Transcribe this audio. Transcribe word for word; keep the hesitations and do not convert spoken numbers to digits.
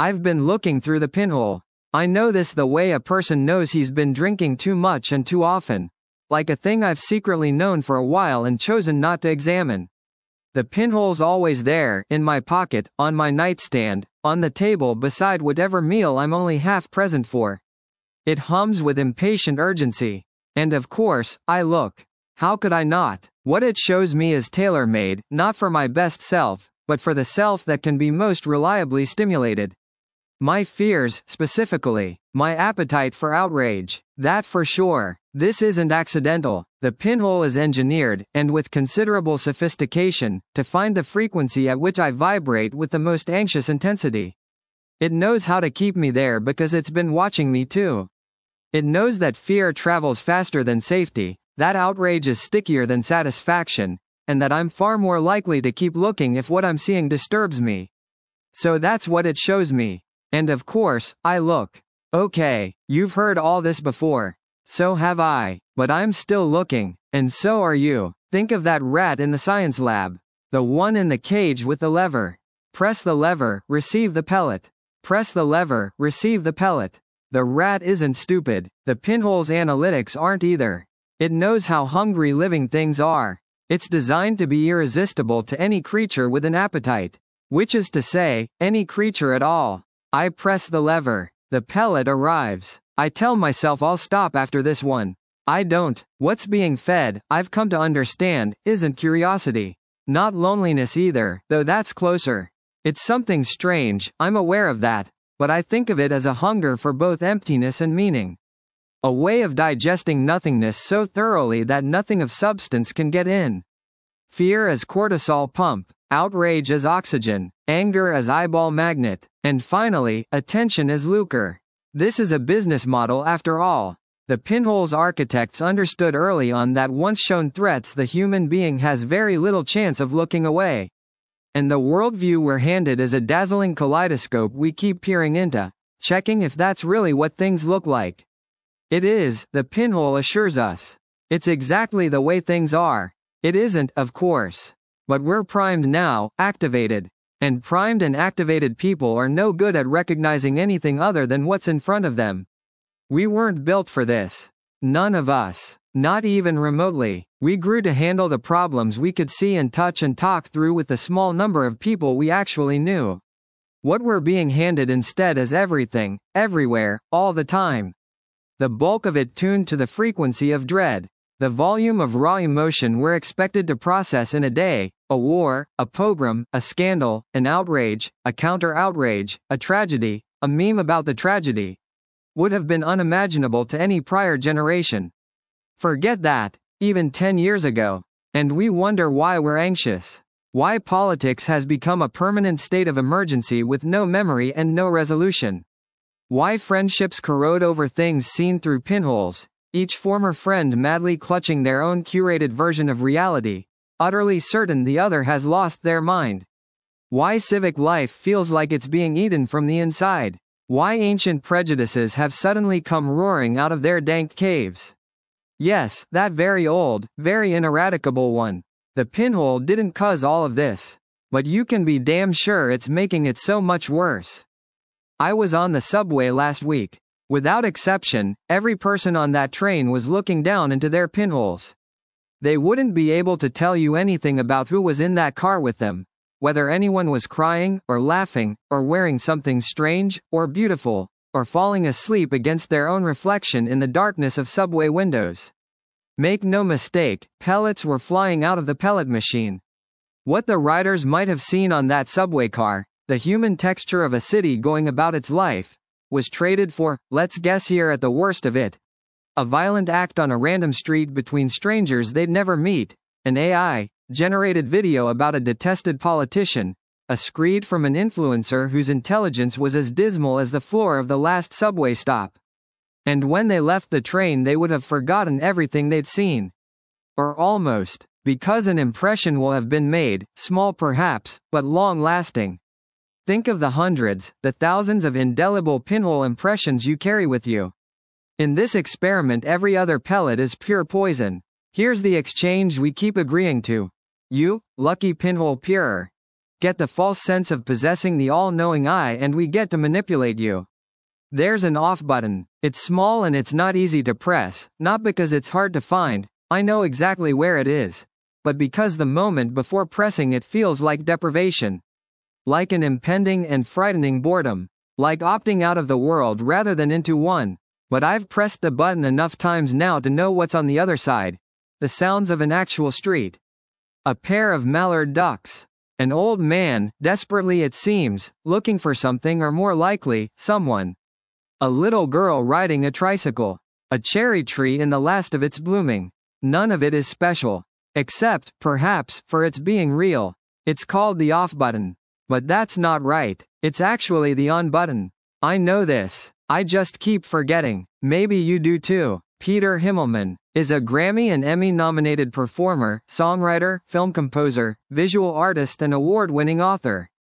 I've been looking through the pinhole. I know this the way a person knows he's been drinking too much and too often. Like a thing I've secretly known for a while and chosen not to examine. The pinhole's always there, in my pocket, on my nightstand, on the table beside whatever meal I'm only half present for. It hums with impatient urgency. And of course, I look. How could I not? What it shows me is tailor-made, not for my best self, but for the self that can be most reliably stimulated. My fears, specifically. My appetite for outrage. That for sure. This isn't accidental. The pinhole is engineered, and with considerable sophistication, to find the frequency at which I vibrate with the most anxious intensity. It knows how to keep me there because it's been watching me too. It knows that fear travels faster than safety, that outrage is stickier than satisfaction, and that I'm far more likely to keep looking if what I'm seeing disturbs me. So that's what it shows me. And of course, I look. Okay, you've heard all this before. So have I, but I'm still looking, and so are you. Think of that rat in the science lab. The one in the cage with the lever. Press the lever, receive the pellet. Press the lever, receive the pellet. The rat isn't stupid. The pinhole's analytics aren't either. It knows how hungry living things are. It's designed to be irresistible to any creature with an appetite. Which is to say, any creature at all. I press the lever. The pellet arrives. I tell myself I'll stop after this one. I don't. What's being fed, I've come to understand, isn't curiosity. Not loneliness either, though that's closer. It's something strange, I'm aware of that, but I think of it as a hunger for both emptiness and meaning. A way of digesting nothingness so thoroughly that nothing of substance can get in. Fear as cortisol pump, outrage as oxygen, anger as eyeball magnet, and finally, attention as lucre. This is a business model after all. The pinhole's architects understood early on that once shown threats the human being has very little chance of looking away. And the worldview we're handed is a dazzling kaleidoscope we keep peering into, checking if that's really what things look like. It is, the pinhole assures us. It's exactly the way things are. It isn't, of course. But we're primed now, activated. And primed and activated people are no good at recognizing anything other than what's in front of them. We weren't built for this. None of us. Not even remotely. We grew to handle the problems we could see and touch and talk through with the small number of people we actually knew. What we're being handed instead is everything, everywhere, all the time. The bulk of it tuned to the frequency of dread. The volume of raw emotion we're expected to process in a day, a war, a pogrom, a scandal, an outrage, a counter-outrage, a tragedy, a meme about the tragedy, would have been unimaginable to any prior generation. Forget that, even ten years ago. And we wonder why we're anxious. Why politics has become a permanent state of emergency with no memory and no resolution. Why friendships corrode over things seen through pinholes. Each former friend madly clutching their own curated version of reality, utterly certain the other has lost their mind. Why civic life feels like it's being eaten from the inside. Why ancient prejudices have suddenly come roaring out of their dank caves. Yes, that very old, very ineradicable one. The pinhole didn't cause all of this. But you can be damn sure it's making it so much worse. I was on the subway last week. Without exception, every person on that train was looking down into their pinholes. They wouldn't be able to tell you anything about who was in that car with them, whether anyone was crying, or laughing, or wearing something strange, or beautiful, or falling asleep against their own reflection in the darkness of subway windows. Make no mistake, pellets were flying out of the pellet machine. What the riders might have seen on that subway car, the human texture of a city going about its life, was traded for, let's guess here at the worst of it, a violent act on a random street between strangers they'd never meet, an A I-generated video about a detested politician, a screed from an influencer whose intelligence was as dismal as the floor of the last subway stop. And when they left the train they would have forgotten everything they'd seen. Or almost, because an impression will have been made, small perhaps, but long-lasting. Think of the hundreds, the thousands of indelible pinhole impressions you carry with you. In this experiment every other pellet is pure poison. Here's the exchange we keep agreeing to. You, lucky pinhole peerer. get the false sense of possessing the all-knowing eye, and we get to manipulate you. There's an off button. It's small and it's not easy to press, not because it's hard to find, I know exactly where it is, but because the moment before pressing it feels like deprivation. Like an impending and frightening boredom. Like opting out of the world rather than into one. But I've pressed the button enough times now to know what's on the other side. The sounds of an actual street. A pair of mallard ducks. An old man, desperately it seems, looking for something, or more likely, someone. A little girl riding a tricycle. A cherry tree in the last of its blooming. None of it is special. Except, perhaps, for its being real. It's called the off button. But that's not right. It's actually the on button. I know this. I just keep forgetting. Maybe you do too. Peter Himmelman is a Grammy and Emmy-nominated performer, songwriter, film composer, visual artist and award-winning author.